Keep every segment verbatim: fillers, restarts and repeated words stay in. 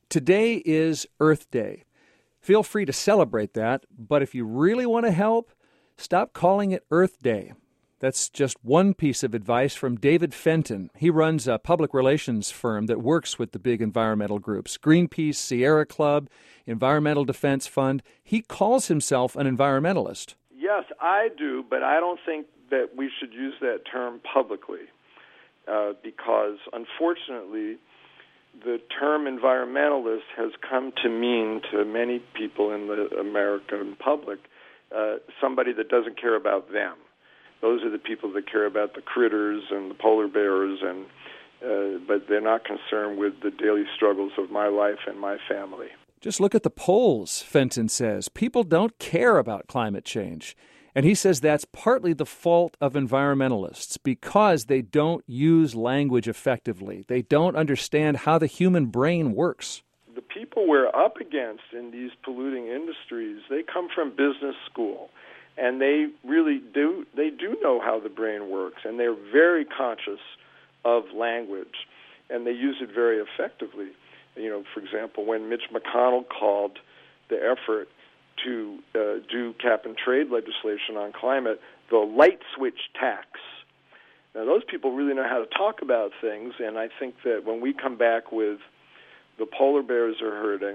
Today is Earth Day. Feel free to celebrate that, but if you really want to help, stop calling it Earth Day. That's just one piece of advice from David Fenton. He runs a public relations firm that works with the big environmental groups, Greenpeace, Sierra Club, Environmental Defense Fund. He calls himself an environmentalist. Yes, I do, but I don't think that we should use that term publicly uh, because, unfortunately, the term environmentalist has come to mean to many people in the American public uh, somebody that doesn't care about them. Those are the people that care about the critters and the polar bears, and uh, but they're not concerned with the daily struggles of my life and my family. Just look at the polls, Fenton says. People don't care about climate change. And he says that's partly the fault of environmentalists because they don't use language effectively. They don't understand how the human brain works. The people we're up against in these polluting industries, they come from business school, and they really do, they do know how the brain works, and they're very conscious of language, and they use it very effectively. You know, for example, when Mitch McConnell called the effort to uh, do cap-and-trade legislation on climate the light switch tax. Now, those people really know how to talk about things, and I think that when we come back with the polar bears are hurting,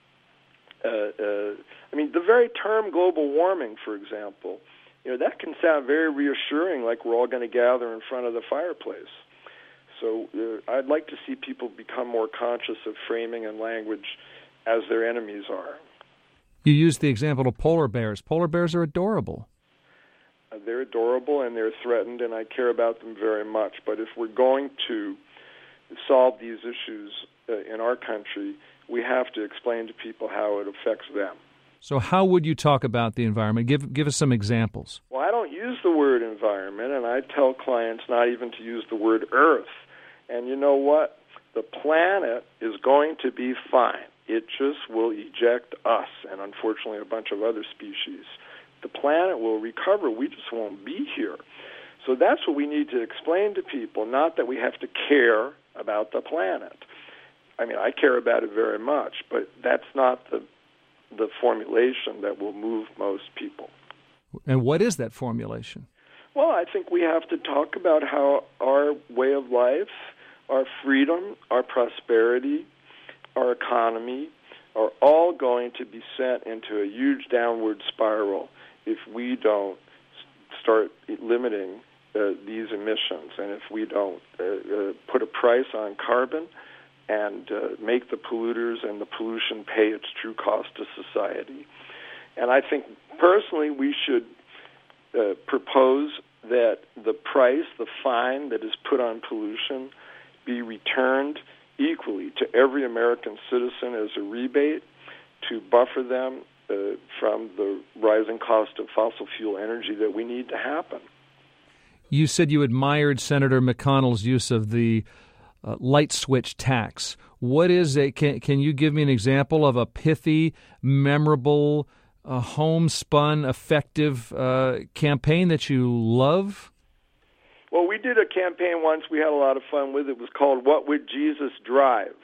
uh, uh, I mean, the very term global warming, for example, you know, that can sound very reassuring, like we're all going to gather in front of the fireplace. So uh, I'd like to see people become more conscious of framing and language as their enemies are. You used the example of polar bears. Polar bears are adorable. Uh, they're adorable and they're threatened, and I care about them very much. But if we're going to solve these issues uh, in our country, we have to explain to people how it affects them. So how would you talk about the environment? Give give us some examples. Well, I don't use the word environment, and I tell clients not even to use the word earth. And you know what? The planet is going to be fine. It just will eject us and, unfortunately, a bunch of other species. The planet will recover. We just won't be here. So that's what we need to explain to people, not that we have to care about the planet. I mean, I care about it very much, but that's not the the formulation that will move most people. And what is that formulation? Well, I think we have to talk about how our way of life, our freedom, our prosperity, our economy are all going to be sent into a huge downward spiral if we don't start limiting uh, these emissions, and if we don't uh, uh, put a price on carbon and uh, make the polluters and the pollution pay its true cost to society. And I think personally we should uh, propose that the price, the fine that is put on pollution be returned equally to every American citizen as a rebate to buffer them uh, from the rising cost of fossil fuel energy that we need to happen. You said you admired Senator McConnell's use of the uh, light switch tax. What is a, can, can you give me an example of a pithy, memorable, uh, homespun, effective uh, campaign that you love? Well, we did a campaign once we had a lot of fun with. It was called What Would Jesus Drive?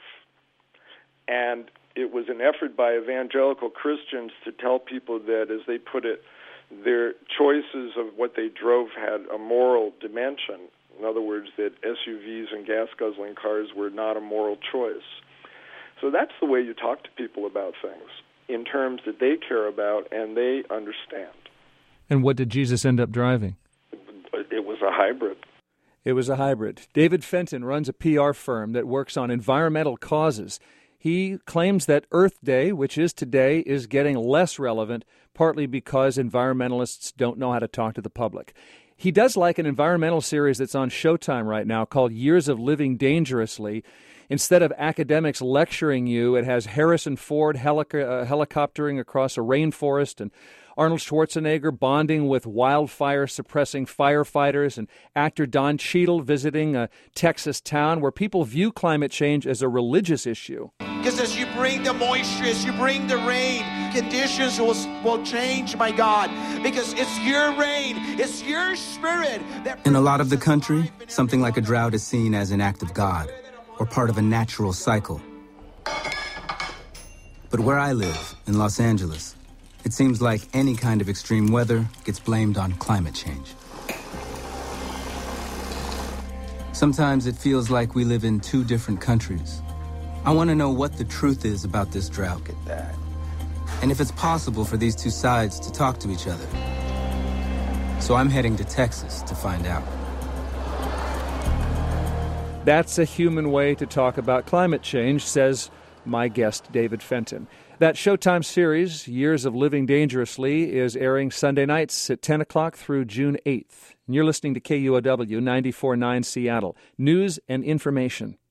And it was an effort by evangelical Christians to tell people that, as they put it, their choices of what they drove had a moral dimension. In other words, that S U Vs and gas-guzzling cars were not a moral choice. So that's the way you talk to people about things, in terms that they care about and they understand. And what did Jesus end up driving? It was a hybrid. It was a hybrid. David Fenton runs a P R firm that works on environmental causes. He claims that Earth Day, which is today, is getting less relevant, partly because environmentalists don't know how to talk to the public. He does like an environmental series that's on Showtime right now called Years of Living Dangerously. Instead of academics lecturing you, it has Harrison Ford helic- uh, helicoptering across a rainforest and Arnold Schwarzenegger bonding with wildfire-suppressing firefighters, and actor Don Cheadle visiting a Texas town where people view climate change as a religious issue. Because as you bring the moisture, as you bring the rain, conditions will, will change, my God. Because it's your rain, it's your spirit. That in a lot of the country, something like a drought is seen as an act of God or part of a natural cycle. But where I live, in Los Angeles, it seems like any kind of extreme weather gets blamed on climate change. Sometimes it feels like we live in two different countries. I want to know what the truth is about this drought. Look at that. And if it's possible for these two sides to talk to each other. So I'm heading to Texas to find out. That's a human way to talk about climate change, says my guest, David Fenton. That Showtime series, Years of Living Dangerously, is airing Sunday nights at ten o'clock through June eighth. And you're listening to K U O W ninety-four point nine Seattle. News and information.